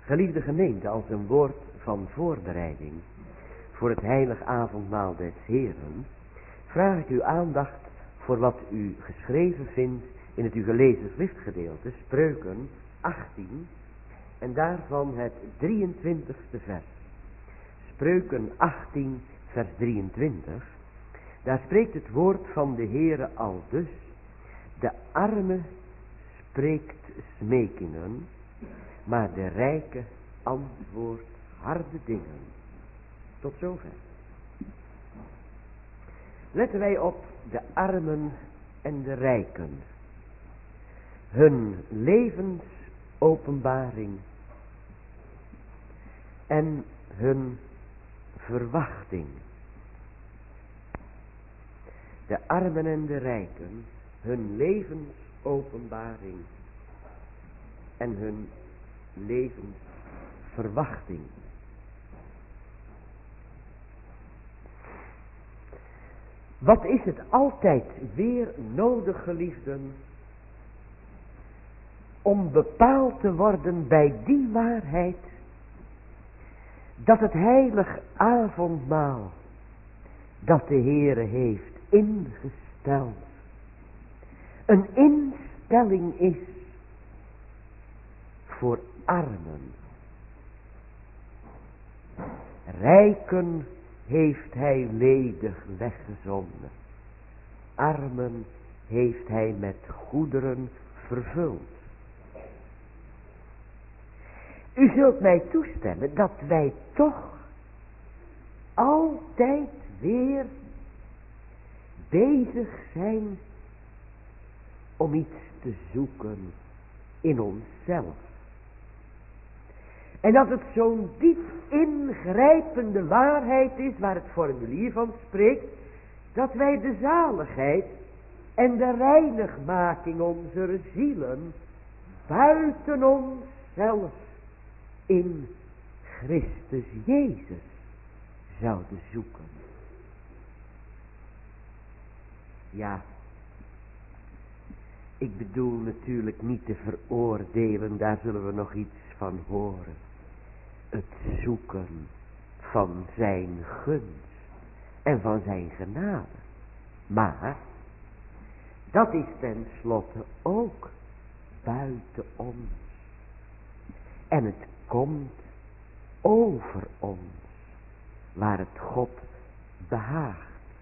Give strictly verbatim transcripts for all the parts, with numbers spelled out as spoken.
Geliefde gemeente, als een woord van voorbereiding voor het heilig avondmaal des Heren, vraag ik uw aandacht voor wat u geschreven vindt in het u gelezen schriftgedeelte, Spreuken achttien, en daarvan het drieëntwintigste vers. Spreuken achttien, vers drieëntwintig, daar spreekt het woord van de Heere aldus: de arme spreekt smekingen, maar de rijke antwoordt harde dingen. Tot zover. Letten wij op de armen en de rijken. Hun levensopenbaring en hun verwachting. De armen en de rijken, hun levensopenbaring en hun levensverwachting. Wat is het altijd weer nodig, geliefden, om bepaald te worden bij die waarheid dat het heilig avondmaal dat de Heere heeft ingesteld een instelling is voor armen. Rijken heeft hij ledig weggezonden. Armen heeft hij met goederen vervuld. U zult mij toestemmen dat wij toch altijd weer bezig zijn om iets te zoeken in onszelf. En dat het zo'n diep ingrijpende waarheid is, waar het formulier van spreekt, dat wij de zaligheid en de reinigmaking onze zielen buiten onszelf in Christus Jezus zouden zoeken. Ja, ik bedoel natuurlijk niet te veroordelen, daar zullen we nog iets van horen. Het zoeken van zijn gunst en van zijn genade. Maar dat is tenslotte ook buiten ons. En het komt over ons, waar het God behaagt.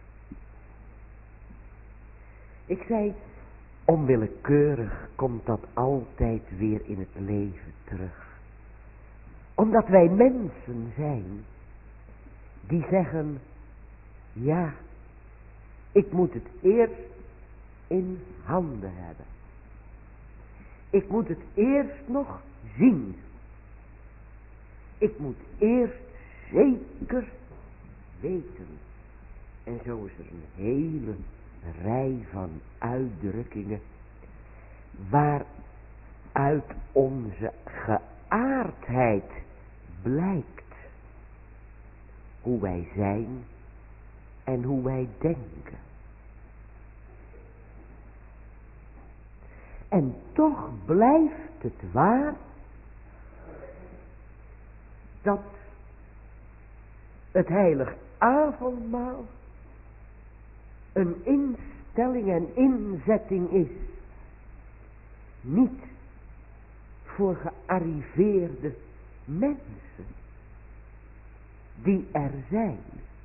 Ik zei, onwillekeurig komt dat altijd weer in het leven terug. Omdat wij mensen zijn die zeggen, ja, ik moet het eerst in handen hebben. Ik moet het eerst nog zien. Ik moet eerst zeker weten. En zo is er een hele rij van uitdrukkingen waaruit onze geaardheid blijkt. Hoe wij zijn en hoe wij denken. En toch blijft het waar dat het heilig avondmaal een instelling en inzetting is. Niet voor gearriveerde mensen die er zijn.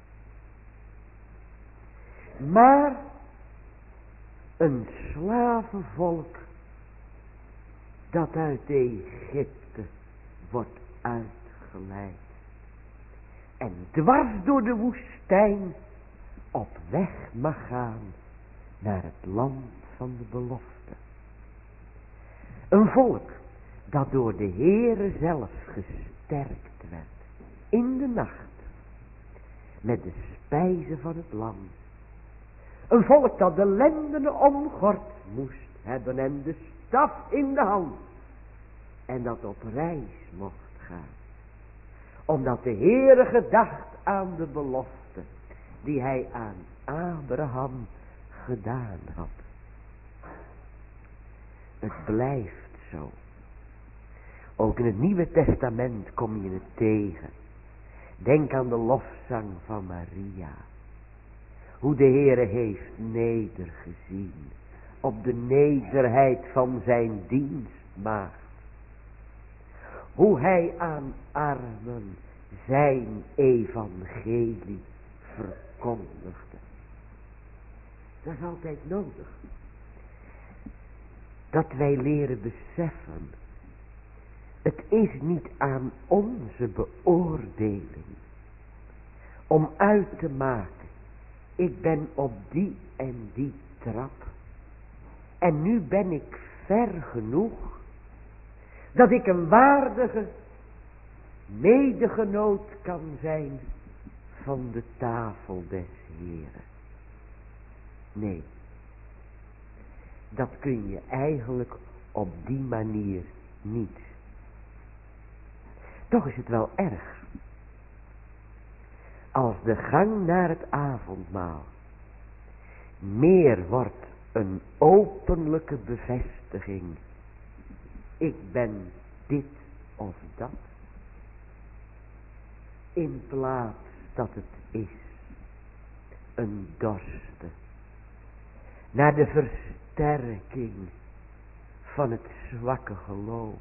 Maar een slavenvolk dat uit Egypte wordt uitgeleid. En dwars door de woestijn op weg mag gaan naar het land van de belofte. Een volk dat door de Heere zelf gesterkt werd in de nacht met de spijzen van het land. Een volk dat de lendenen omgord moest hebben en de staf in de hand en dat op reis mocht gaan. Omdat de Heere gedacht aan de belofte die hij aan Abraham gedaan had. Het blijft zo. Ook in het Nieuwe Testament kom je het tegen. Denk aan de lofzang van Maria. Hoe de Heere heeft nedergezien op de nederheid van zijn dienstmaagd. Hoe hij aan armen zijn evangelie verkondigde. Dat is altijd nodig. Dat wij leren beseffen. Het is niet aan onze beoordeling om uit te maken. Ik ben op die en die trap. En nu ben ik ver genoeg. Dat ik een waardige medegenoot kan zijn van de tafel des Heren. Nee. Dat kun je eigenlijk op die manier niet. Toch is het wel erg. Als de gang naar het avondmaal meer wordt een openlijke bevestiging. Ik ben dit of dat. In plaats dat het is een dorste naar de versterking van het zwakke geloof.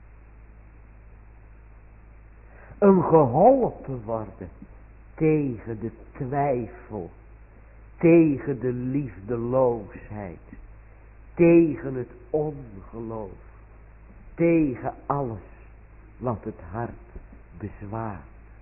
Een geholpen worden tegen de twijfel, tegen de liefdeloosheid, tegen het ongeloof, tegen alles wat het hart bezwaart.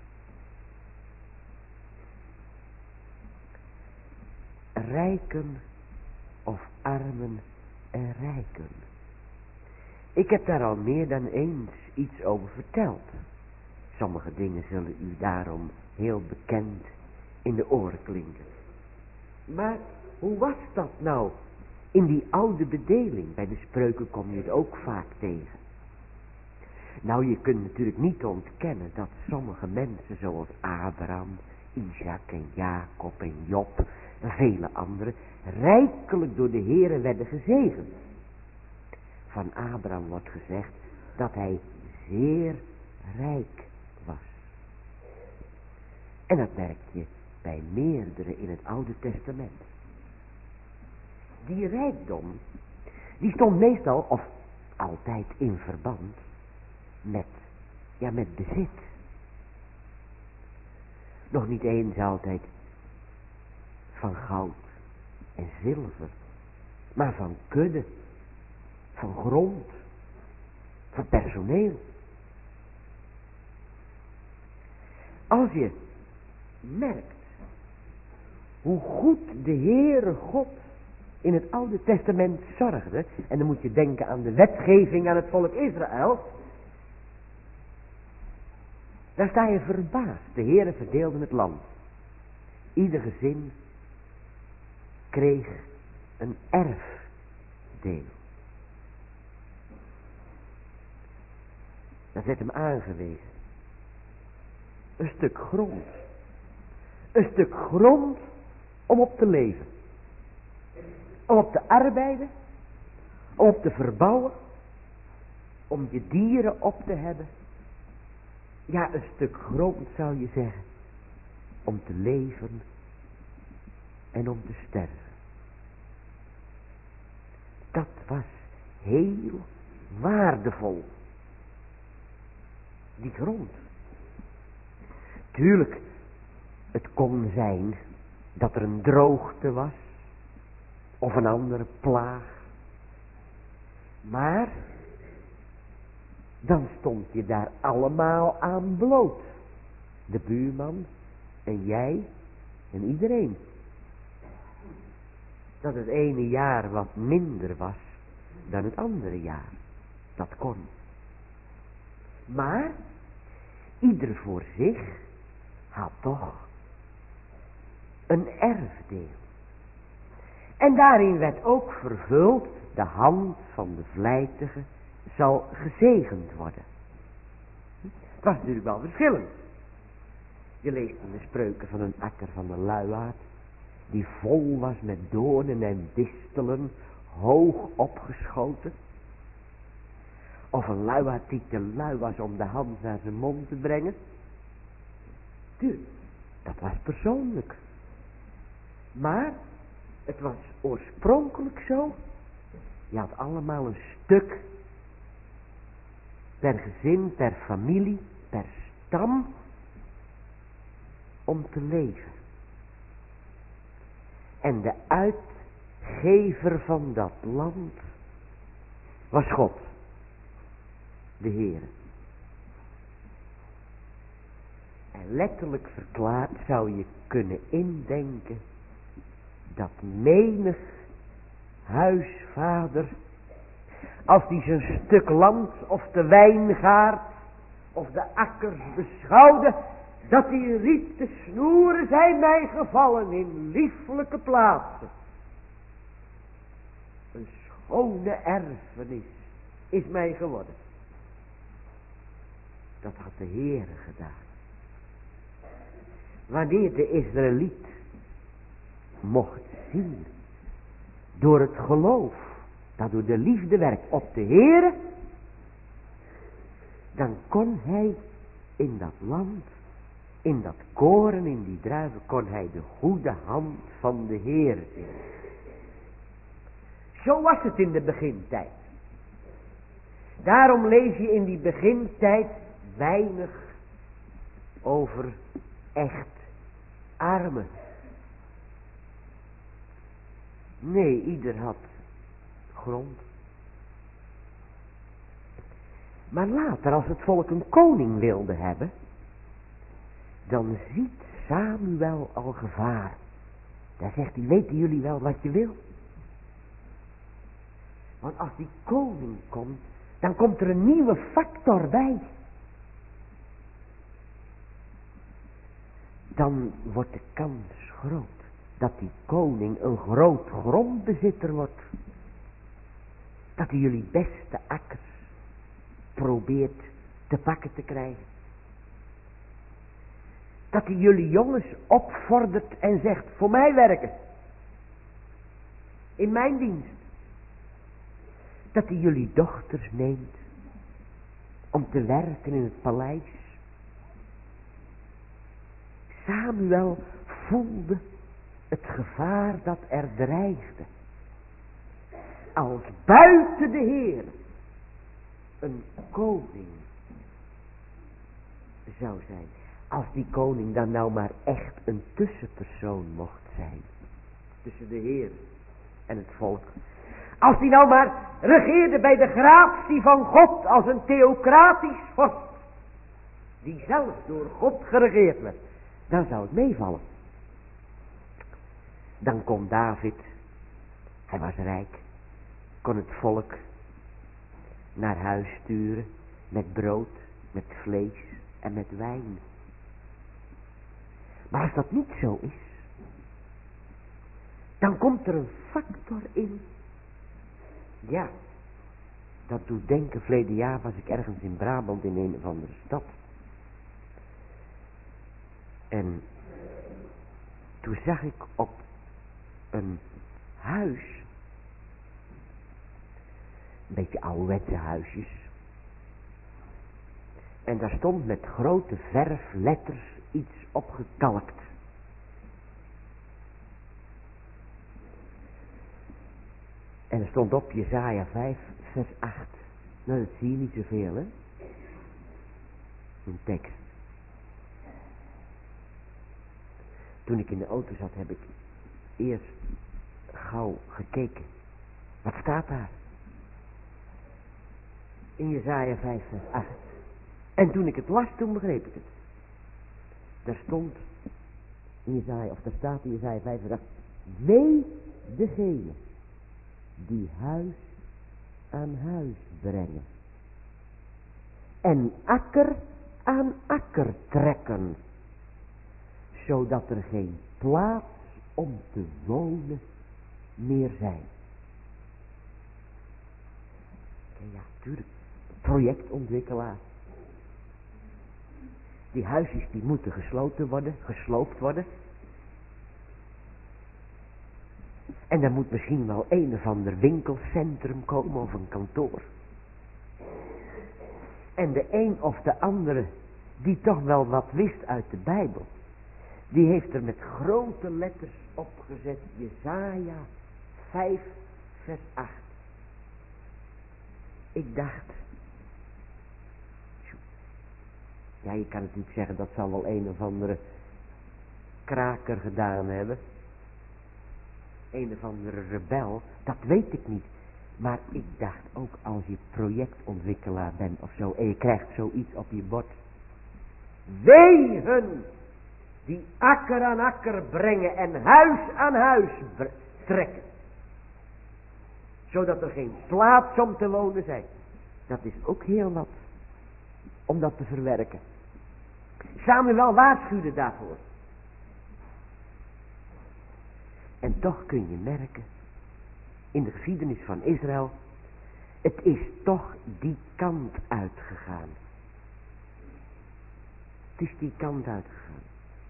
Rijken of armen en rijken. Ik heb daar al meer dan eens iets over verteld. Sommige dingen zullen u daarom heel bekend in de oren klinken. Maar hoe was dat nou in die oude bedeling? Bij de spreuken kom je het ook vaak tegen. Nou, je kunt natuurlijk niet ontkennen dat sommige mensen zoals Abraham, Isaac en Jacob en Job en vele anderen rijkelijk door de Heere werden gezegend. Van Abraham wordt gezegd dat hij zeer rijk was. En dat merk je bij meerdere in het Oude Testament. Die rijkdom, die stond meestal of altijd in verband met, ja, met bezit. Nog niet eens altijd van goud en zilver, maar van kudde, van grond, van personeel. Als je merkt hoe goed de Heere God in het Oude Testament zorgde, en dan moet je denken aan de wetgeving aan het volk Israël, daar sta je verbaasd. De Heere verdeelde het land. Ieder gezin kreeg een erfdeel. Dat werd hem aangewezen. Een stuk grond. Een stuk grond om op te leven. Om op te arbeiden. Om op te verbouwen. Om je dieren op te hebben. Ja, een stuk grond zou je zeggen. Om te leven en om te sterven. Dat was heel waardevol. Die grond. Tuurlijk, het kon zijn dat er een droogte was. Of een andere plaag. Maar dan stond je daar allemaal aan bloot. De buurman en jij en iedereen. Dat het ene jaar wat minder was dan het andere jaar. Dat kon. Maar ieder voor zich had toch een erfdeel. En daarin werd ook vervuld, de hand van de vlijtige zal gezegend worden. Het was natuurlijk wel verschillend. Je leest in de spreuken van een akker van de luiaard, die vol was met doornen en distelen, hoog opgeschoten. Of een luiaard die te lui was om de hand naar zijn mond te brengen. Tuurlijk, dat was persoonlijk. Maar het was oorspronkelijk zo. Je had allemaal een stuk. Per gezin, per familie, per stam. Om te leven. En de uitgever van dat land was God. De Heere. En letterlijk verklaard zou je kunnen indenken dat menig huisvader, als die zijn stuk land of de wijngaard of de akkers beschouwde, dat hij riep, de snoeren zijn mij gevallen in lieflijke plaatsen. Een schone erfenis is mij geworden. Dat had de Heere gedaan. Wanneer de Israëliet mocht zien, door het geloof, dat door de liefde werkt op de Heere, dan kon hij in dat land, in dat koren, in die druiven, kon hij de goede hand van de Heere zien. Zo was het in de begintijd. Daarom lees je in die begintijd weinig over echt armen. Nee, ieder had grond. Maar later, als het volk een koning wilde hebben, dan ziet Samuel al gevaar. Dan zegt hij, weten jullie wel wat je wil? Want als die koning komt, dan komt er een nieuwe factor bij. Dan wordt de kans groot dat die koning een groot grondbezitter wordt. Dat hij jullie beste akkers probeert te pakken te krijgen. Dat hij jullie jongens opvordert en zegt, voor mij werken. In mijn dienst. Dat hij jullie dochters neemt om te werken in het paleis. Samuel voelde het gevaar dat er dreigde. Als buiten de Heer een koning zou zijn. Als die koning dan nou maar echt een tussenpersoon mocht zijn. Tussen de Heer en het volk. Als die nou maar regeerde bij de gratie van God als een theocratisch vorst. Die zelf door God geregeerd werd. Dan zou het meevallen. Dan kon David, hij was rijk, kon het volk naar huis sturen met brood, met vlees en met wijn. Maar als dat niet zo is, dan komt er een factor in. Ja, dat doet denken, verleden jaar was ik ergens in Brabant in een of andere stad. En toen zag ik op een huis, een beetje ouderwetse huisjes. En daar stond met grote verfletters iets opgekalkt. En er stond op Jesaja vijf, vers acht. Nou, dat zie je niet zoveel, hè? Een tekst. Toen ik in de auto zat, heb ik eerst gauw gekeken. Wat staat daar? In Jesaja vijf, vers acht. En toen ik het las, toen begreep ik het. Daar stond in Jesaja, of daar staat in Jesaja vijf, vers acht. Wee degene die huis aan huis brengen. En akker aan akker trekken. Zodat er geen plaats om te wonen meer zijn. Ja, tuurlijk. Projectontwikkelaar. Die huisjes die moeten gesloten worden, gesloopt worden. En er moet misschien wel een of ander winkelcentrum komen of een kantoor. En de een of de andere, die toch wel wat wist uit de Bijbel, die heeft er met grote letters opgezet, Jesaja vijf vers acht. Ik dacht, ja, je kan natuurlijk zeggen, dat zal wel een of andere kraker gedaan hebben. Een of andere rebel, dat weet ik niet. Maar ik dacht ook, als je projectontwikkelaar bent of zo, en je krijgt zoiets op je bord. Wee hun die akker aan akker brengen en huis aan huis trekken. Zodat er geen plaats om te wonen zijn. Dat is ook heel wat. Om dat te verwerken. Samuel waarschuwde daarvoor. En toch kun je merken, in de geschiedenis van Israël, het is toch die kant uitgegaan. Het is die kant uitgegaan.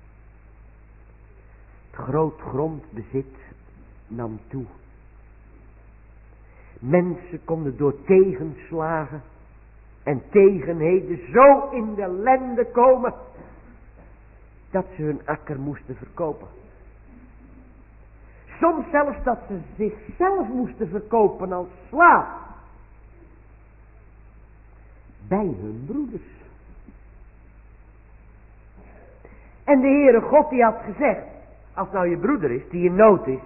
Het groot grondbezit nam toe. Mensen konden door tegenslagen en tegenheden zo in de ellende komen, dat ze hun akker moesten verkopen. Soms zelfs dat ze zichzelf moesten verkopen als slaaf. Bij hun broeders. En de Heere God die had gezegd, als nou je broeder is, die in nood is,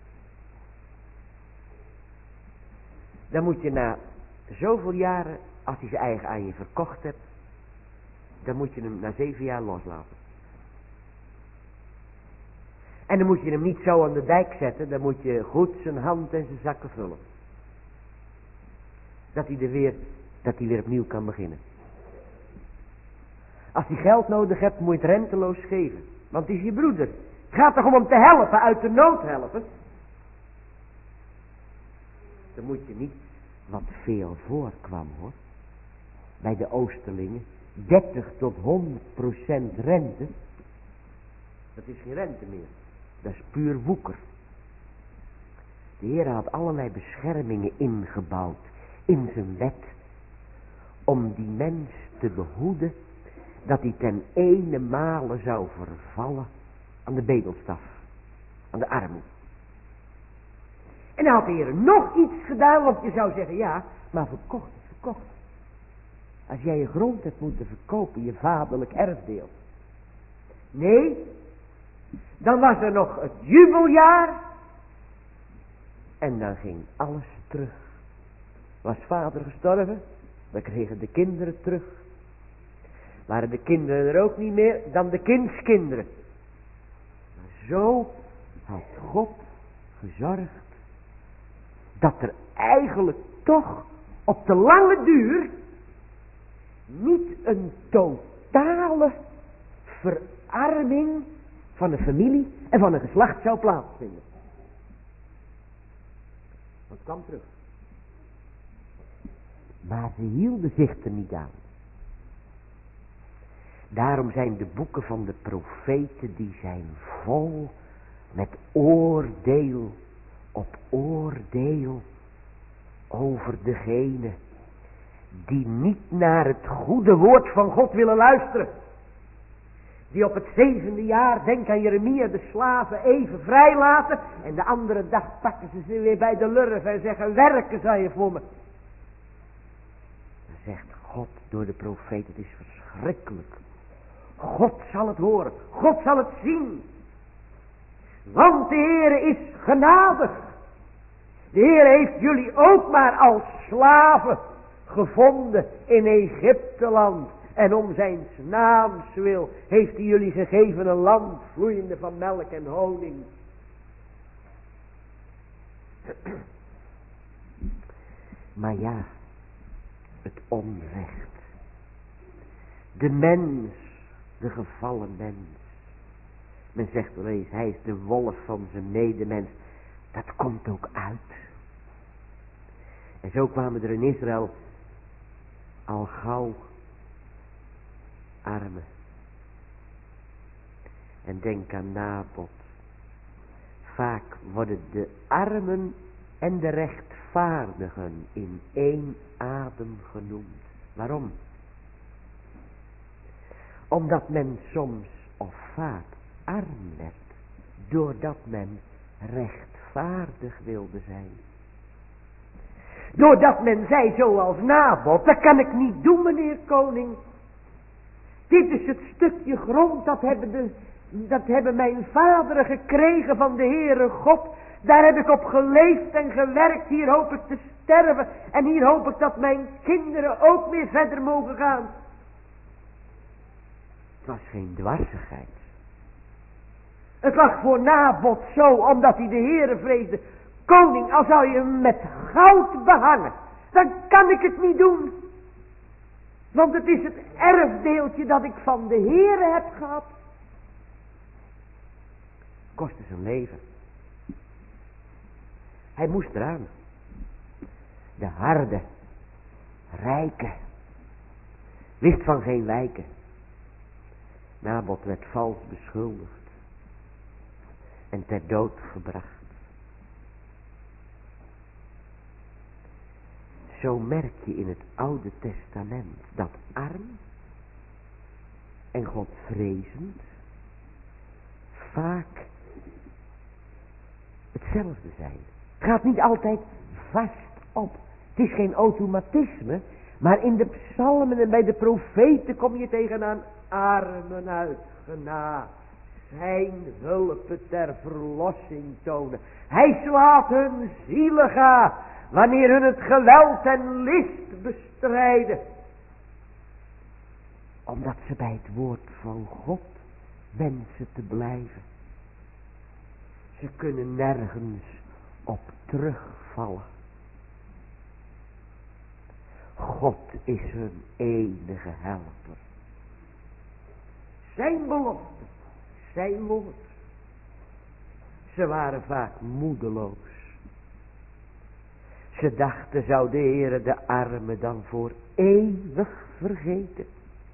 dan moet je na zoveel jaren, als hij zijn eigen aan je verkocht hebt, dan moet je hem na zeven jaar loslaten. En dan moet je hem niet zo aan de dijk zetten, dan moet je goed zijn hand en zijn zakken vullen. Dat hij er weer, dat hij weer opnieuw kan beginnen. Als hij geld nodig hebt, moet je het renteloos geven. Want het is je broeder. Het gaat toch om hem te helpen, uit de nood helpen. Dan moet je niet, wat veel voorkwam hoor, bij de Oosterlingen, dertig tot honderd procent rente. Dat is geen rente meer. Dat is puur woeker. De Heer had allerlei beschermingen ingebouwd in zijn wet, om die mens te behoeden, dat hij ten ene male zou vervallen aan de bedelstaf, aan de armoede. En dan had de Heer nog iets gedaan, want je zou zeggen, ja, maar verkocht is verkocht. Als jij je grond hebt moeten verkopen, je vaderlijk erfdeel. Nee, dan was er nog het jubeljaar. En dan ging alles terug. Was vader gestorven, dan kregen de kinderen terug. Waren de kinderen er ook niet meer, dan de kindskinderen. Maar zo had God gezorgd dat er eigenlijk toch op de lange duur niet een totale verarming van een familie en van een geslacht zou plaatsvinden. Want het kwam terug. Maar ze hielden zich er niet aan. Daarom zijn de boeken van de profeten, die zijn vol met oordeel op oordeel over degene die niet naar het goede woord van God willen luisteren. Die op het zevende jaar, denk aan Jeremia, de slaven even vrijlaten. En de andere dag pakken ze ze weer bij de lurf en zeggen, werken zal je voor me. Dan zegt God door de profeet, het is verschrikkelijk. God zal het horen, God zal het zien. Want de Heere is genadig. De Heer heeft jullie ook maar als slaven gevonden in Egypteland. En om zijn naams wil heeft hij jullie gegeven een land vloeiende van melk en honing. Maar ja, het onrecht. De mens, de gevallen mens. Men zegt wel eens, hij is de wolf van zijn medemens. Dat komt ook uit. En zo kwamen er in Israël al gauw armen. En denk aan Nabot. Vaak worden de armen en de rechtvaardigen in één adem genoemd. Waarom? Omdat men soms of vaak arm werd, doordat men rechtvaardig wilde zijn. Doordat men zei zoals Nabot, dat kan ik niet doen, meneer koning. Dit is het stukje grond, dat hebben, de, dat hebben mijn vaderen gekregen van de Heere God. Daar heb ik op geleefd en gewerkt, hier hoop ik te sterven. En hier hoop ik dat mijn kinderen ook weer verder mogen gaan. Het was geen dwarsigheid. Het lag voor Nabot zo, omdat hij de Heere vreesde. Koning, al zou je hem met goud behangen, dan kan ik het niet doen. Want het is het erfdeeltje dat ik van de Heere heb gehad. Kostte zijn leven. Hij moest eraan. De harde, rijke, wist van geen wijken. Nabot werd vals beschuldigd en ter dood gebracht. Zo merk je in het Oude Testament dat arm en godvrezend vaak hetzelfde zijn. Het gaat niet altijd vast op. Het is geen automatisme, maar in de psalmen en bij de profeten kom je tegenaan armen uit genade. Zijn hulp ter verlossing tonen. Hij slaat hun zielen ga, wanneer hun het geweld en list bestrijden. Omdat ze bij het woord van God wensen te blijven. Ze kunnen nergens op terugvallen. God is hun enige helper. Zijn belofte, zijn woord. Ze waren vaak moedeloos. Ze dachten, zou de Heere de armen dan voor eeuwig vergeten?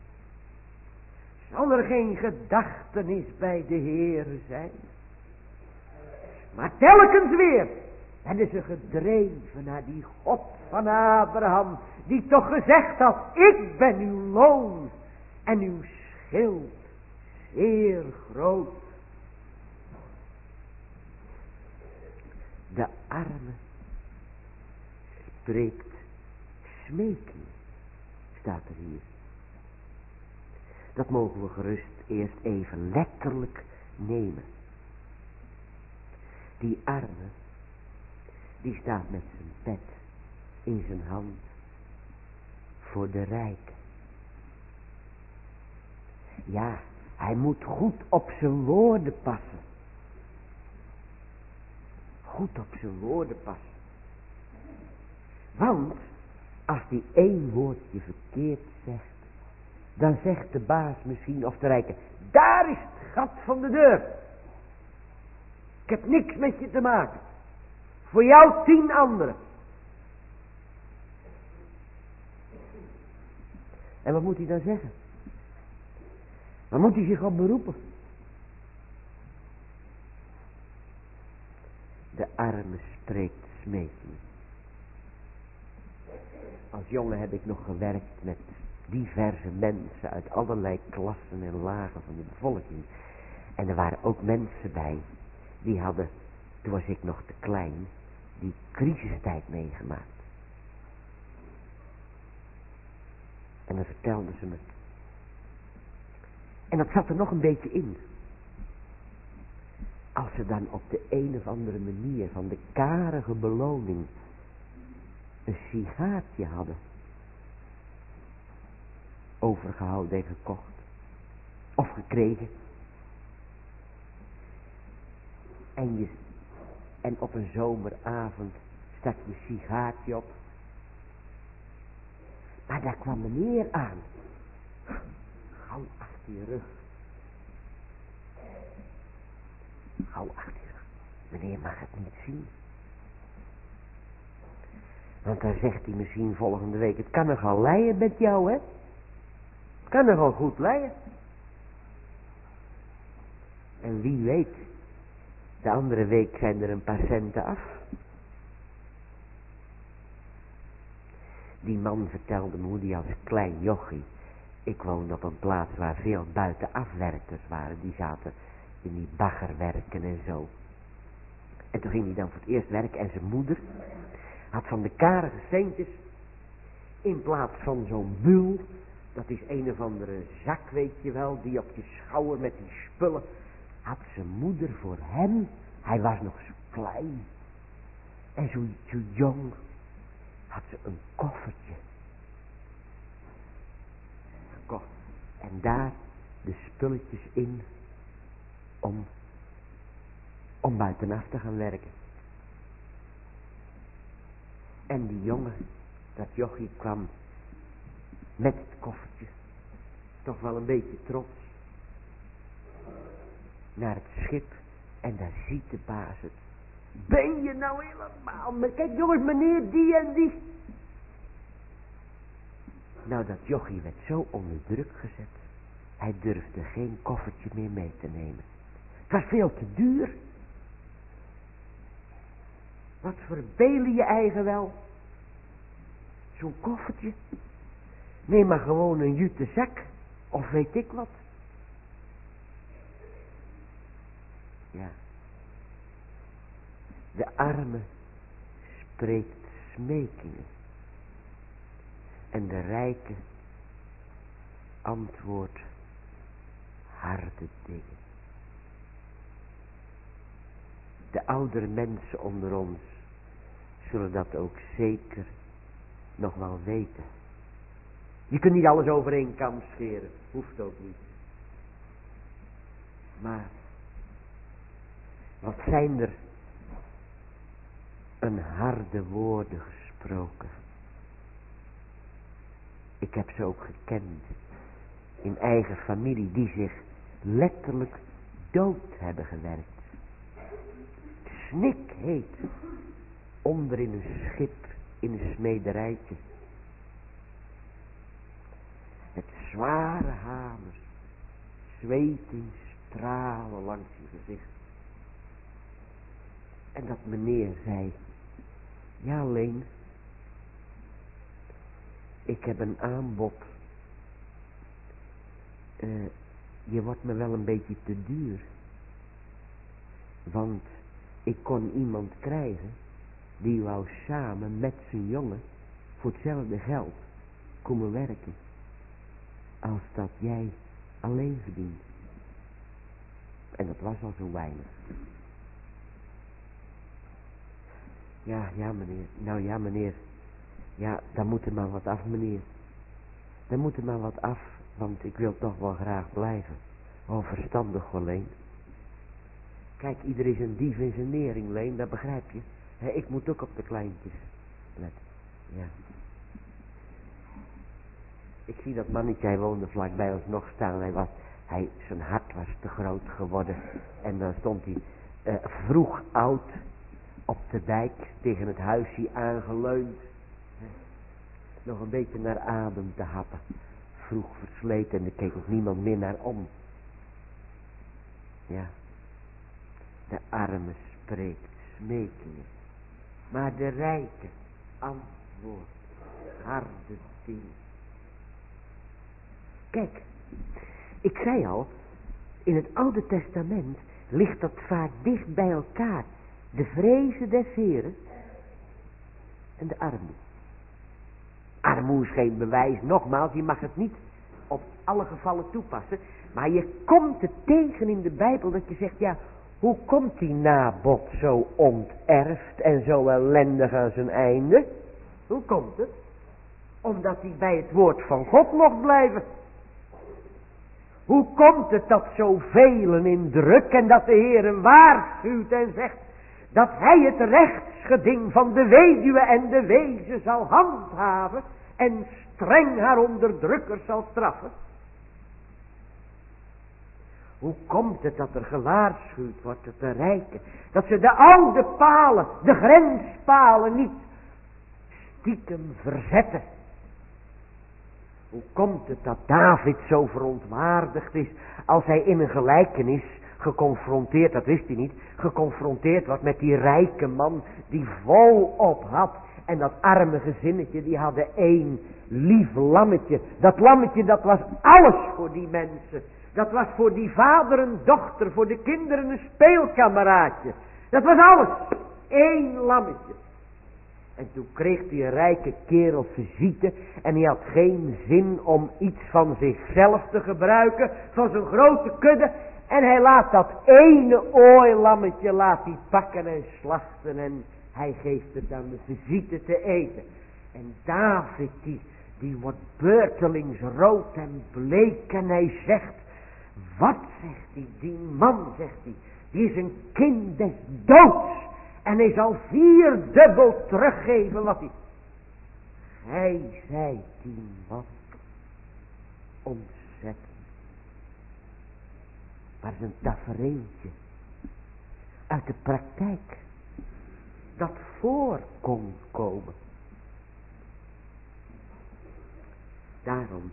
Zal er geen gedachtenis bij de Heere zijn? Maar telkens weer werden ze gedreven naar die God van Abraham, die toch gezegd had, ik ben uw loon en uw schild zeer groot. De arme spreekt smeking, staat er hier. Dat mogen we gerust eerst even letterlijk nemen. Die arme, die staat met zijn pet in zijn hand voor de rijken. Ja, hij moet goed op zijn woorden passen. Goed op zijn woorden passen. Want als hij één woordje verkeerd zegt, dan zegt de baas misschien of de rijke, daar is het gat van de deur. Ik heb niks met je te maken. Voor jou tien anderen. En wat moet hij dan zeggen? Waar moet hij zich op beroepen? De arme spreekt smeking. Als jongen heb ik nog gewerkt met diverse mensen uit allerlei klassen en lagen van de bevolking. En er waren ook mensen bij, die hadden, toen was ik nog te klein, die crisistijd meegemaakt. En dan vertelden ze me. En dat zat er nog een beetje in. Als ze dan op de een of andere manier van de karige beloning een sigaartje hadden overgehouden en gekocht. Of gekregen. En, je, en op een zomeravond stak je sigaartje op. Maar daar kwam meneer aan. Gauw achter je rug. Gauw achter je rug. Meneer mag het niet zien. Want dan zegt hij misschien volgende week, het kan nogal leien met jou, hè? Het kan nogal goed leien. En wie weet, de andere week zijn er een paar centen af. Die man vertelde me hoe die als klein jochie Ik woonde op een plaats waar veel buitenafwerkers waren. Die zaten in die baggerwerken en zo. En toen ging hij dan voor het eerst werken en zijn moeder had van de karige steentjes in plaats van zo'n bul, dat is een of andere zak, weet je wel, die op je schouder met die spullen, had zijn moeder voor hem, hij was nog zo klein en zo, zo jong, had ze een koffertje gekocht en daar de spulletjes in om, om buitenaf te gaan werken. En die jongen, dat jochie, kwam met het koffertje, toch wel een beetje trots, naar het schip en daar ziet de baas het. Ben je nou helemaal, maar kijk jongens, meneer die en die. Nou, dat jochie werd zo onder druk gezet, hij durfde geen koffertje meer mee te nemen. Het was veel te duur. Wat verbelen je eigen wel. Zo'n koffertje. Neem maar gewoon een jute zak. Of weet ik wat. Ja. De arme spreekt smekingen. En de rijke antwoordt harde dingen. De oudere mensen onder ons zullen dat ook zeker nog wel weten. Je kunt niet alles over één kam scheren. Hoeft ook niet. Maar wat zijn er een harde woorden gesproken. Ik heb ze ook gekend. In eigen familie die zich letterlijk dood hebben gewerkt. Snik heet. Onder in een schip. In een smederijtje. Het zware hamers. Zweet in stralen langs je gezicht. En dat meneer zei. Ja, Leen. Ik heb een aanbod. Uh, je wordt me wel een beetje te duur. Want ik kon iemand krijgen. Die wou samen met zijn jongen. Voor hetzelfde geld. Komen werken. Als dat jij alleen verdient. En dat was al zo weinig. Ja, ja meneer. Nou ja meneer. Ja, daar moet er maar wat af meneer. Daar moet er maar wat af. Want ik wil toch wel graag blijven. Oh, verstandig wel, Leen. Kijk, ieder is een dief in zijn nering, Leen. Dat begrijp je. He, ik moet ook op de kleintjes letten. Ja. Ik zie dat mannetje, hij woonde vlakbij ons nog staan. Hij was, hij, zijn hart was te groot geworden. En dan stond hij uh, vroeg oud op de dijk tegen het huisje aangeleund. Nog een beetje naar adem te happen. Vroeg versleten en er keek ook niemand meer naar om. Ja. De arme spreekt smekingen. Maar de rijke antwoordt harde dingen. Kijk, ik zei al, in het Oude Testament ligt dat vaak dicht bij elkaar. De vrezen des Heren en de armoede. Armoede is geen bewijs, nogmaals, je mag het niet op alle gevallen toepassen. Maar je komt het tegen in de Bijbel dat je zegt, ja, hoe komt die Nabot zo onterfd en zo ellendig aan zijn einde? Hoe komt het? Omdat hij bij het woord van God mocht blijven. Hoe komt het dat zoveel in druk en dat de Heer hem waarschuwt en zegt dat hij het rechtsgeding van de weduwe en de wezen zal handhaven en streng haar onderdrukkers zal straffen? Hoe komt het dat er gewaarschuwd wordt dat de rijken, dat ze de oude palen, de grenspalen niet stiekem verzetten? Hoe komt het dat David zo verontwaardigd is als hij in een gelijkenis geconfronteerd, dat wist hij niet, geconfronteerd wordt met die rijke man die volop had en dat arme gezinnetje die hadden één lief lammetje. Dat lammetje, dat was alles voor die mensen. Dat was voor die vader een dochter, voor de kinderen een speelkameraadje. Dat was alles. Eén lammetje. En toen kreeg die rijke kerel visite en hij had geen zin om iets van zichzelf te gebruiken, van zijn grote kudde. En hij laat dat ene ooilammetje laat hij pakken en slachten en hij geeft het aan de visite te eten. En David die, die wordt beurtelings rood en bleek en hij zegt, wat zegt hij, die man zegt hij, die is een kind des doods. En hij zal vierdubbel teruggeven wat hij... Hij zei die man ontzettend. Maar zijn tafereeltje uit de praktijk dat voor kon komen. Daarom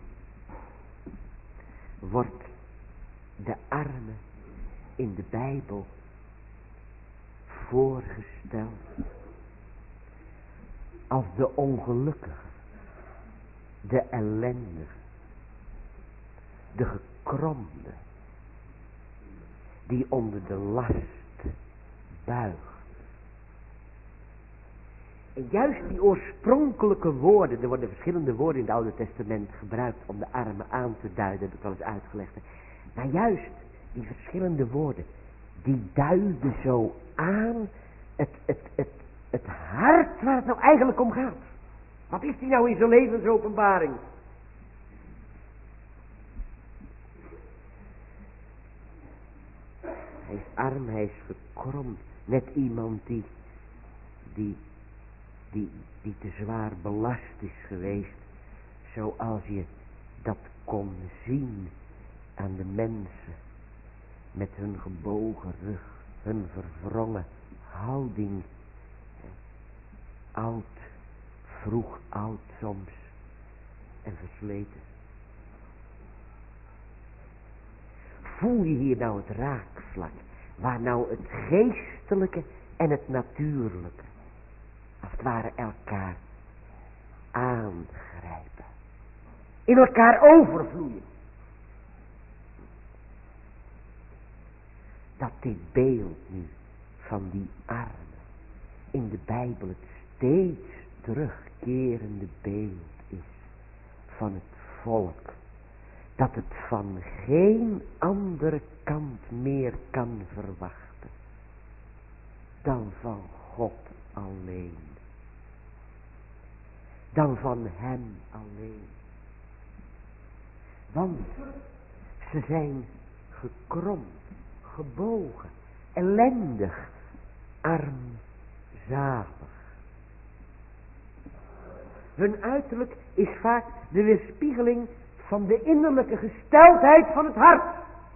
wordt de arme in de Bijbel voorgesteld als de ongelukkige, de ellendige, de gekromde, die onder de last buigt. En juist die oorspronkelijke woorden, er worden verschillende woorden in het Oude Testament gebruikt om de armen aan te duiden, heb ik al eens uitgelegd. Maar juist die verschillende woorden, die duiden zo aan het, het, het, het hart waar het nou eigenlijk om gaat. Wat is die nou in zijn levensopenbaring? Hij is arm, hij is gekromd. Net iemand die, die, die, die te zwaar belast is geweest. Zoals je dat kon zien aan de mensen. Met hun gebogen rug, hun verwrongen houding. Oud, vroeg oud soms. En versleten. Voel je hier nou het raakvlak, waar nou het geestelijke en het natuurlijke, als het ware elkaar aangrijpen. In elkaar overvloeien. Dat dit beeld nu van die armen in de Bijbel het steeds terugkerende beeld is van het volk. Dat het van geen andere kant meer kan verwachten dan van God alleen. Dan van hem alleen. Want ze zijn gekromd, gebogen, ellendig, armzalig. Hun uiterlijk is vaak de weerspiegeling van de innerlijke gesteldheid van het hart.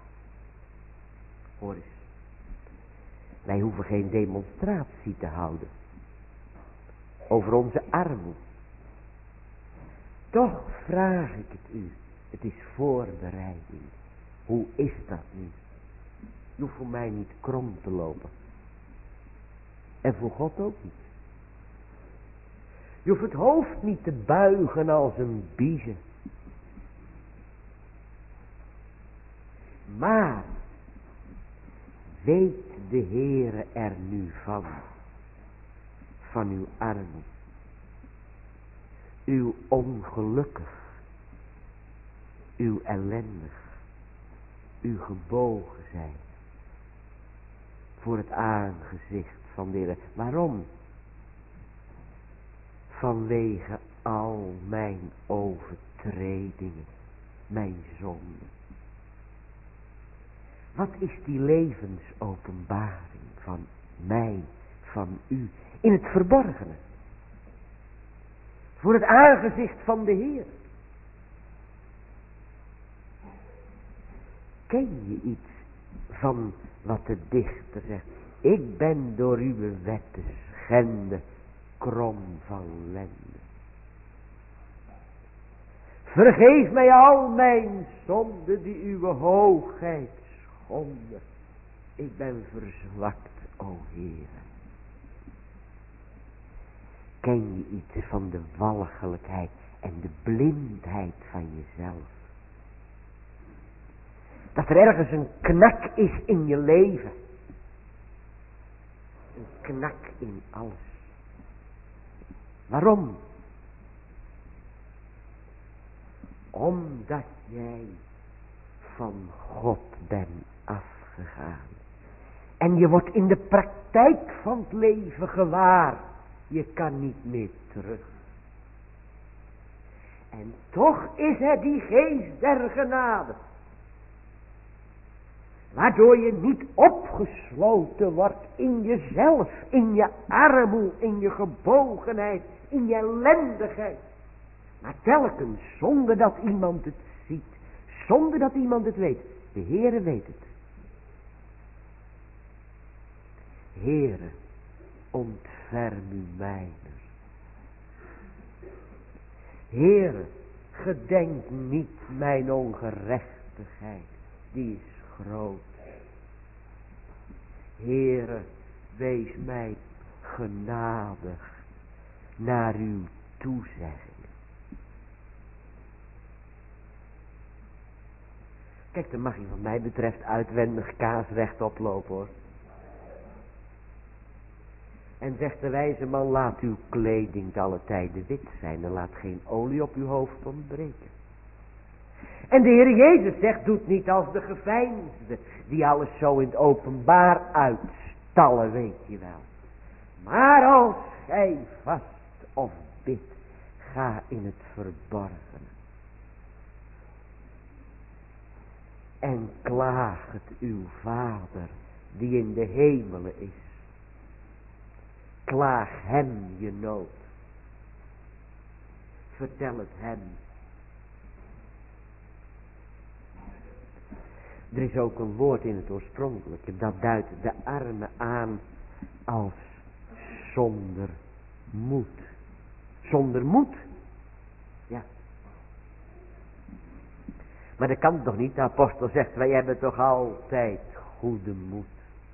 Hoor eens. Wij hoeven geen demonstratie te houden over onze armoede. Toch vraag ik het u. Het is voorbereiding. Hoe is dat nu? Je hoeft voor mij niet krom te lopen. En voor God ook niet. Je hoeft het hoofd niet te buigen als een biezen. Maar weet de Heere er nu van, van uw armen, uw ongelukkig, uw ellendig, uw gebogen zijn, voor het aangezicht van de Heere. Waarom? Vanwege al mijn overtredingen, mijn zonden. Wat is die levensopenbaring van mij, van u, in het verborgene? Voor het aangezicht van de Heer. Ken je iets van wat de dichter zegt? Ik ben door uw wetten schenden, krom van lende. Vergeef mij al mijn zonden die uw hoogheid schonden. Ik ben verzwakt, o Heere. Ken je iets van de walgelijkheid en de blindheid van jezelf. Dat er ergens een knak is in je leven. Een knak in alles. Waarom? Omdat jij van God bent afgegaan. En je wordt in de praktijk van het leven gewaar. Je kan niet meer terug. En toch is het die geest der genade. Waardoor je niet opgesloten wordt in jezelf, in je armoede, in je gebogenheid, in je ellendigheid. Maar telkens, zonder dat iemand het ziet, zonder dat iemand het weet. De Heere weet het. Heere, ontferm u mijner. Heere, gedenk niet mijn ongerechtigheid, die is groot. Heere, wees mij genadig naar uw toezegging. Kijk, dan mag je wat mij betreft uitwendig kaas rechtop lopen, hoor. En zegt de wijze man, laat uw kleding te alle tijden wit zijn en laat geen olie op uw hoofd ontbreken. En de Heer Jezus zegt, doet niet als de geveinsden, die alles zo in het openbaar uitstallen, weet je wel. Maar als gij vast of bidt, ga in het verborgene. En klaag het uw Vader, die in de hemelen is. Klaag hem je nood. Vertel het hem. Er is ook een woord in het oorspronkelijke, dat duidt de armen aan als zonder moed. Zonder moed? Ja. Maar dat kan toch niet? De apostel zegt, wij hebben toch altijd goede moed.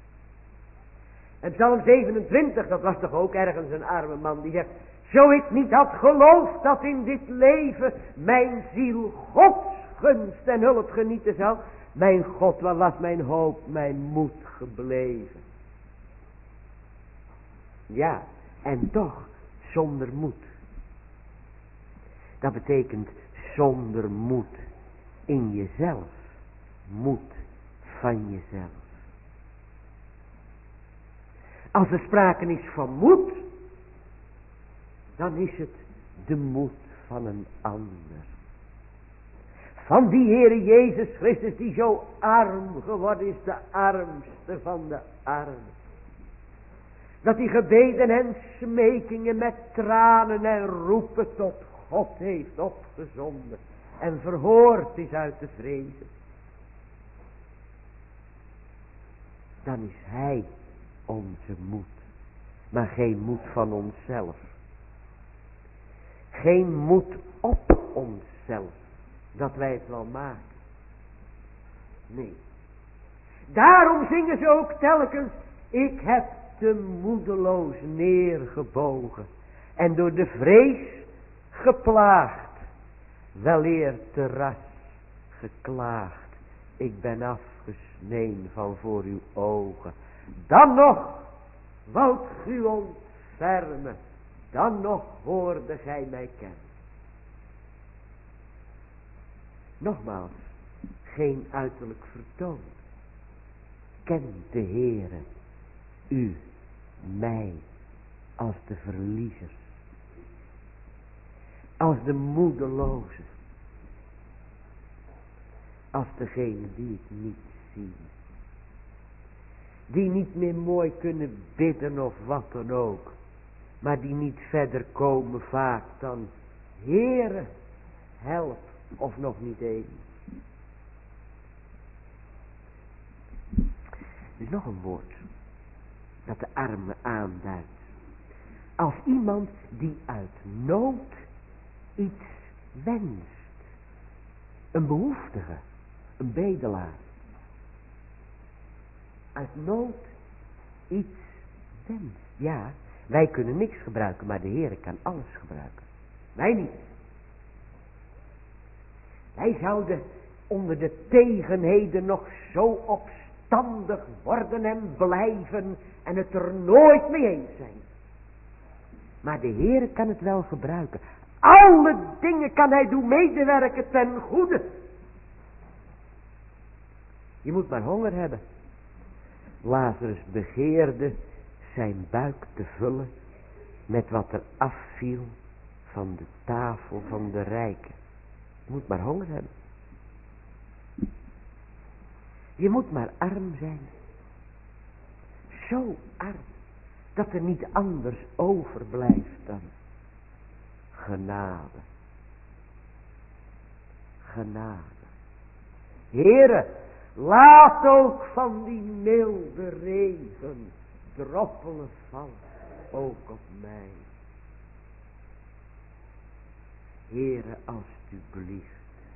En Psalm zevenentwintig, dat was toch ook ergens een arme man die zegt, zo ik niet had geloofd dat in dit leven mijn ziel Gods gunst en hulp genieten zou. Mijn God, waar was mijn hoop, mijn moed gebleven? Ja, en toch zonder moed. Dat betekent zonder moed in jezelf. Moed van jezelf. Als er sprake is van moed, dan is het de moed van een ander. Van die Heere Jezus Christus die zo arm geworden is, de armste van de armen. Dat hij gebeden en smekingen met tranen en roepen tot God heeft opgezonden. En verhoord is uit de vrezen. Dan is hij onze moed. Maar geen moed van onszelf. Geen moed op onszelf. Dat wij het wel maken. Nee. Daarom zingen ze ook telkens. Ik heb te moedeloos neergebogen. En door de vrees geplaagd. Weleer te ras geklaagd. Ik ben afgesneden van voor uw ogen. Dan nog woudt u ontfermen. Dan nog hoorde gij mij kennen. Nogmaals, geen uiterlijk vertoon. Kent de Heere u, mij, als de verliezers. Als de moedelozen. Als degene die het niet zien. Die niet meer mooi kunnen bidden of wat dan ook. Maar die niet verder komen vaak dan, Heere, help. Of nog niet even. Er is nog een woord. Dat de arme aanduidt. Als iemand die uit nood iets wenst. Een behoeftige. Een bedelaar. Uit nood iets wenst. Ja, wij kunnen niks gebruiken, maar de Heere kan alles gebruiken. Wij niet. Wij zouden onder de tegenheden nog zo opstandig worden en blijven en het er nooit mee eens zijn. Maar de Heer kan het wel gebruiken. Alle dingen kan hij doen medewerken ten goede. Je moet maar honger hebben. Lazarus begeerde zijn buik te vullen met wat er afviel van de tafel van de rijken. Je moet maar honger hebben. Je moet maar arm zijn. Zo arm dat er niet anders overblijft dan genade. Genade. Heere, laat ook van die milde regen droppelen vallen, ook op mij. Heere, alstublieft,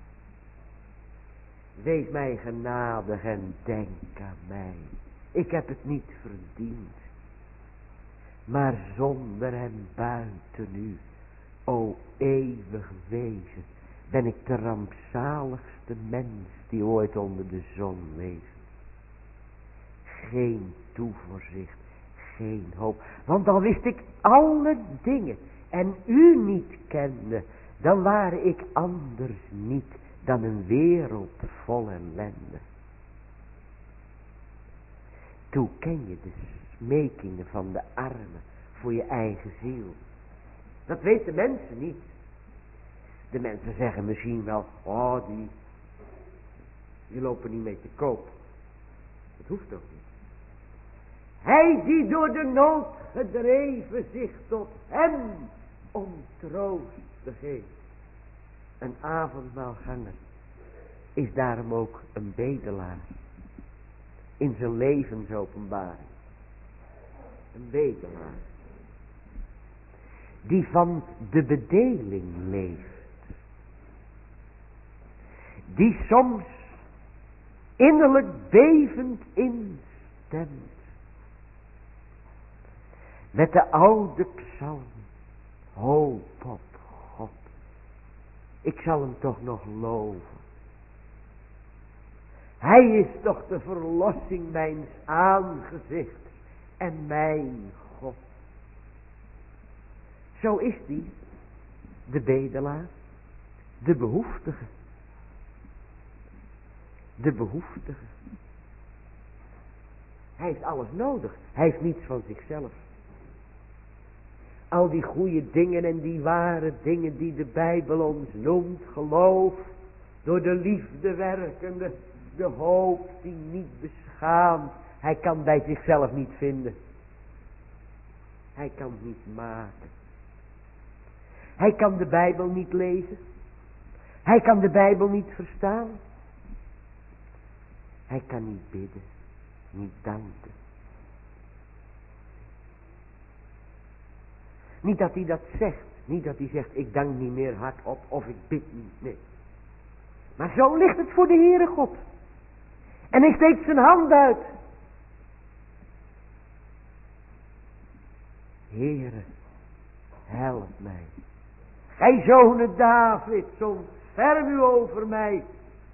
wees mij genadig en denk aan mij. Ik heb het niet verdiend, maar zonder en buiten u, o eeuwig wezen, ben ik de rampzaligste mens die ooit onder de zon leeft. Geen toevoorzicht, geen hoop, want al wist ik alle dingen en u niet kende, dan ware ik anders niet dan een wereld vol ellende. Toe ken je de smekingen van de armen voor je eigen ziel. Dat weten mensen niet. De mensen zeggen misschien wel, oh die, die lopen niet mee te koop. Dat hoeft ook niet. Hij die door de nood gedreven zich tot hem om troost te geven. Een avondmaalganger is daarom ook een bedelaar. In zijn levensopenbaring. Een bedelaar. Die van de bedeling leeft. Die soms innerlijk bevend instemt. Met de oude psalm. Hoop op God. Ik zal hem toch nog loven. Hij is toch de verlossing mijns aangezichts en mijn God. Zo is die, de bedelaar, de behoeftige. De behoeftige. Hij heeft alles nodig. Hij heeft niets van zichzelf. Al die goede dingen en die ware dingen die de Bijbel ons noemt. Geloof, door de liefde werkende. De hoop die niet beschaamt. Hij kan bij zichzelf niet vinden. Hij kan het niet maken. Hij kan de Bijbel niet lezen. Hij kan de Bijbel niet verstaan. Hij kan niet bidden, niet danken. Niet dat hij dat zegt. Niet dat hij zegt, ik dank niet meer hardop of ik bid niet meer. Maar zo ligt het voor de Heere God. En hij steekt zijn hand uit. Heere, help mij. Gij zonen Davids, ontferm u over mij.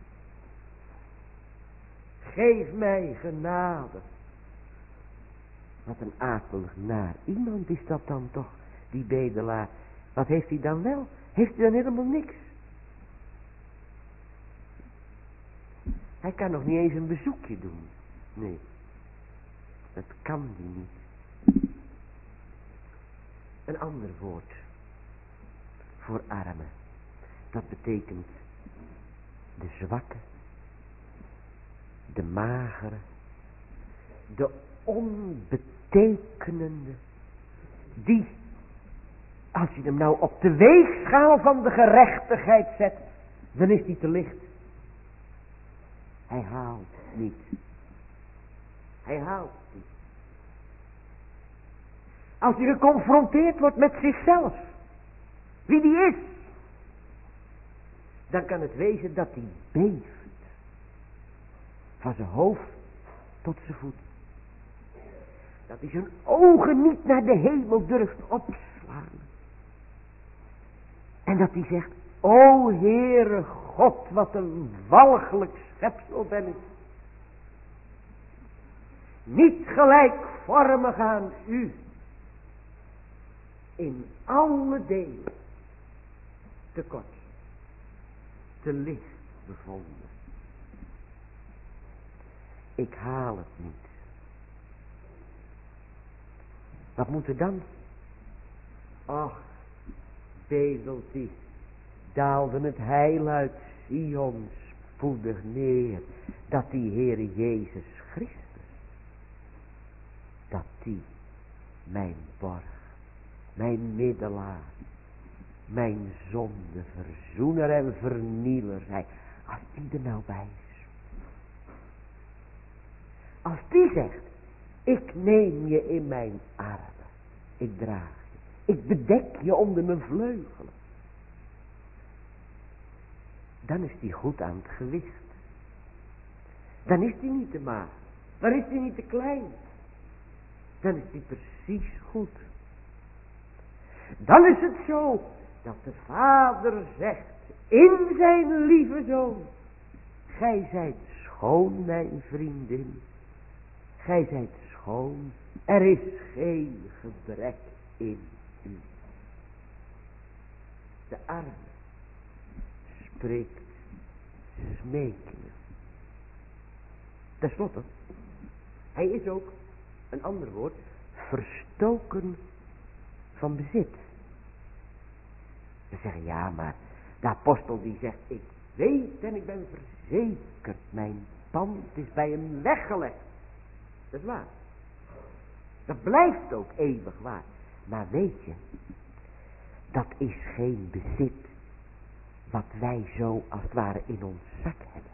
Geef mij genade. Wat een akelig naar iemand is dat dan toch, die bedelaar. Wat heeft hij dan wel? Heeft hij dan helemaal niks? Hij kan nog niet eens een bezoekje doen. Nee, dat kan hij niet. Een ander woord voor armen. Dat betekent de zwakke, de magere, de onbetekenende, die, als je hem nou op de weegschaal van de gerechtigheid zet, dan is die te licht. Hij haalt niet. Hij haalt niet. Als hij geconfronteerd wordt met zichzelf, wie die is, dan kan het wezen dat hij beeft. Van zijn hoofd tot zijn voet. Dat hij zijn ogen niet naar de hemel durft opslaan. En dat hij zegt, O Heere God, wat een walgelijk schepsel ben ik. Niet gelijkvormig aan u. In alle delen te kort, te licht bevonden. Ik haal het niet. Wat moet er dan? Ach, bedeltjes, daalde het heil uit Sion spoedig neer, dat die Heere Jezus Christus, dat die mijn borg, mijn middelaar, mijn zonde verzoener en vernieler zij, als die er nou bij is. Als die zegt, ik neem je in mijn armen, ik draag je, ik bedek je onder mijn vleugelen. Dan is die goed aan het gewicht. Dan is die niet te mager, dan is die niet te klein. Dan is die precies goed. Dan is het zo dat de Vader zegt in zijn lieve Zoon, gij zijt schoon, mijn vriendin. Gij zijt schoon, er is geen gebrek in u. De arme spreekt smekingen. Ten slotte, hij is ook, een ander woord, verstoken van bezit. We zeggen, ja, maar de apostel die zegt, ik weet en ik ben verzekerd, mijn pand is bij hem weggelegd. Dat is waar. Dat blijft ook eeuwig waar. Maar weet je, dat is geen bezit wat wij zo als het ware in ons zak hebben.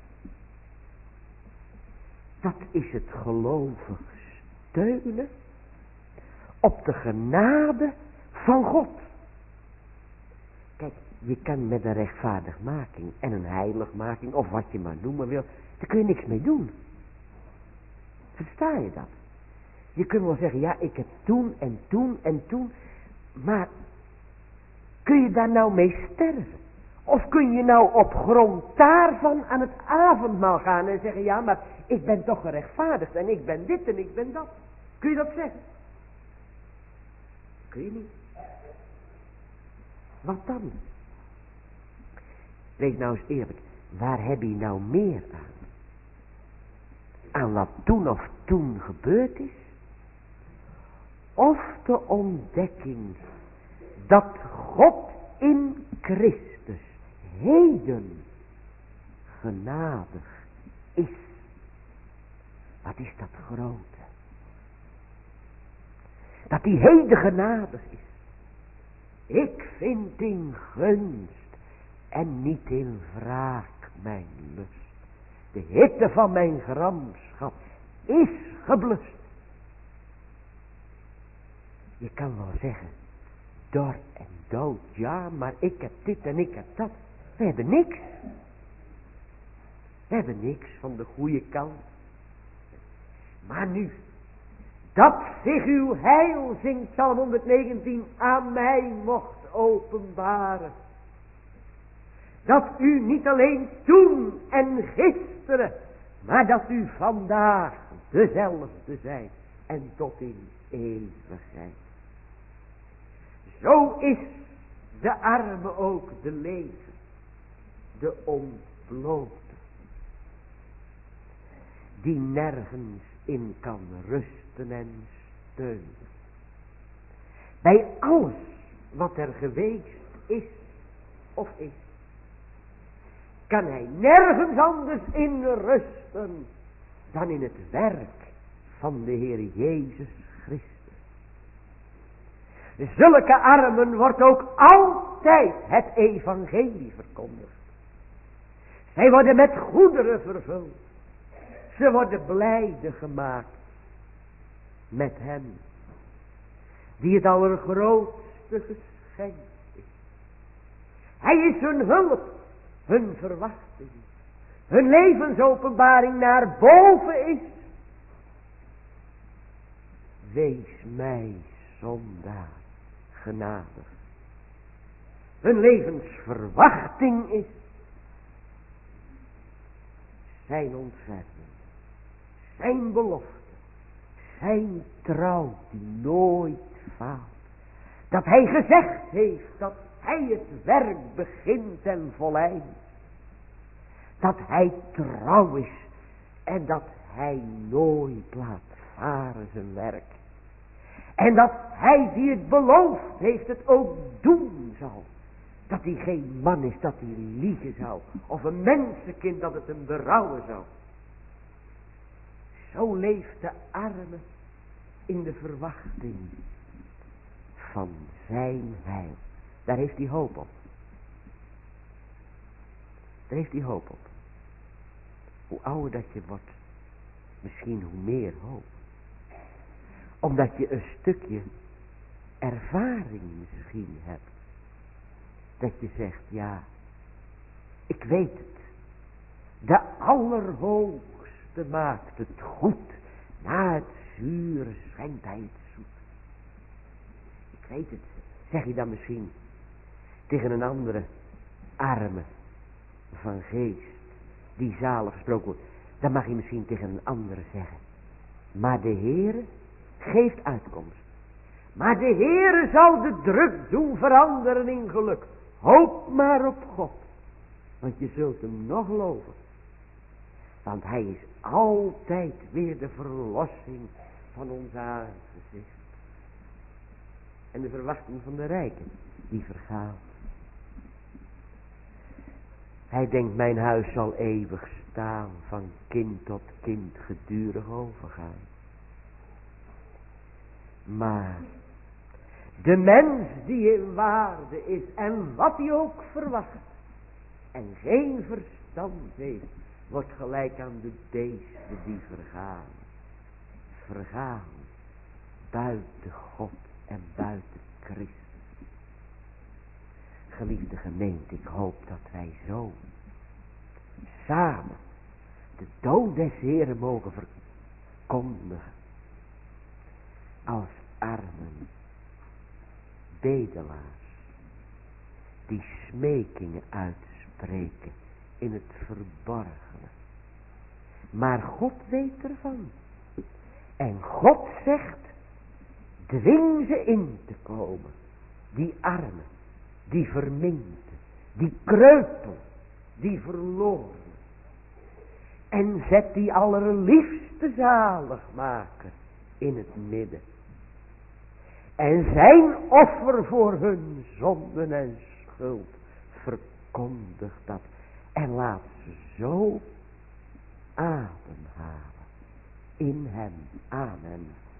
Dat is het gelovig steunen op de genade van God. Kijk, je kan met een rechtvaardigmaking en een heiligmaking, of wat je maar noemen wil, daar kun je niks mee doen. Versta je dat? Je kunt wel zeggen, ja, ik heb toen en toen en toen, maar kun je daar nou mee sterven? Of kun je nou op grond daarvan aan het avondmaal gaan en zeggen, ja, maar ik ben toch gerechtvaardigd en ik ben dit en ik ben dat. Kun je dat zeggen? Kun je niet. Wat dan? Wees nou eens eerlijk, waar heb je nou meer aan? Aan wat toen of toen gebeurd is? Of de ontdekking dat God in Christus heden genadig is. Wat is dat grote? Dat hij heden genadig is. Ik vind in gunst en niet in wraak mijn lust. De hitte van mijn gramschap is geblust. Je kan wel zeggen, dor en dood, ja, maar ik heb dit en ik heb dat. We hebben niks. We hebben niks van de goede kant. Maar nu, dat zich uw heil, zingt Psalm honderdnegentien, aan mij mocht openbaren. Dat u niet alleen toen en gisteren, maar dat u vandaag dezelfde zijt en tot in eeuwigheid. Zo is de arme ook de lege, de ontblote, die nergens in kan rusten en steunen. Bij alles wat er geweest is of is, kan hij nergens anders in rusten dan in het werk van de Heer Jezus Christus. Zulke armen wordt ook altijd het evangelie verkondigd. Zij worden met goederen vervuld. Ze worden blijde gemaakt met hem, die het allergrootste geschenk is. Hij is hun hulp, hun verwachting, hun levensopenbaring naar boven is. Wees mij zondaar genadig. hun levensverwachting is. Zijn ontferming, zijn belofte, zijn trouw die nooit faalt. Dat hij gezegd heeft dat hij het werk begint en voleindt. Dat hij trouw is en dat hij nooit laat varen zijn werk. En dat hij die het beloofd heeft het ook doen zal. Dat hij geen man is dat hij liegen zou. Of een mensenkind dat het hem berouwen zou. Zo leeft de arme in de verwachting van zijn heil. Daar heeft hij hoop op. Daar heeft hij hoop op. Hoe ouder dat je wordt, misschien hoe meer hoop. Omdat je een stukje ervaring misschien hebt. Dat je zegt, ja, ik weet het. De Allerhoogste maakt het goed. Na het zure schenkt hij het zoet. Ik weet het, zeg je dan misschien tegen een andere arme van geest die zalig gesproken wordt. Dan mag je misschien tegen een andere zeggen. Maar de Heere geeft uitkomst. Maar de Heere zal de druk doen veranderen in geluk. Hoop maar op God. Want je zult hem nog loven. Want hij is altijd weer de verlossing van ons aangezicht. En de verwachting van de rijken, die vergaat. Hij denkt, mijn huis zal eeuwig staan, van kind tot kind gedurig overgaan. Maar de mens die in waarde is en wat hij ook verwacht en geen verstand heeft, wordt gelijk aan de beesten die vergaan. Vergaan buiten God en buiten Christus. Geliefde gemeente, ik hoop dat wij zo samen de dood des Heren mogen verkondigen. Als armen, bedelaars, die smekingen uitspreken in het verborgene. Maar God weet ervan. En God zegt, dwing ze in te komen. Die armen, die verminkte, die kreupel, die verloren. En zet die allerliefste zaligmaker in het midden. En zijn offer voor hun zonden en schuld verkondigt dat. En laat ze zo ademhalen in hem. Amen.